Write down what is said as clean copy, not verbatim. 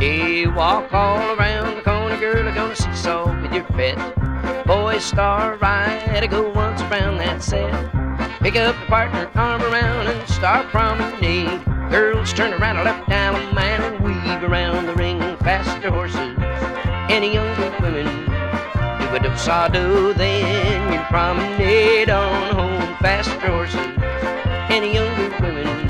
Hey, walk all around the corner, girl, I'm gonna seesaw with your pet. Boys start right, go once around that set. Pick up your partner, arm around, and start promenade. Girls turn around, left down a man, and weave around the ring faster horses. Any younger women do a do-sa-do, then you promenade on home faster horses. Any younger women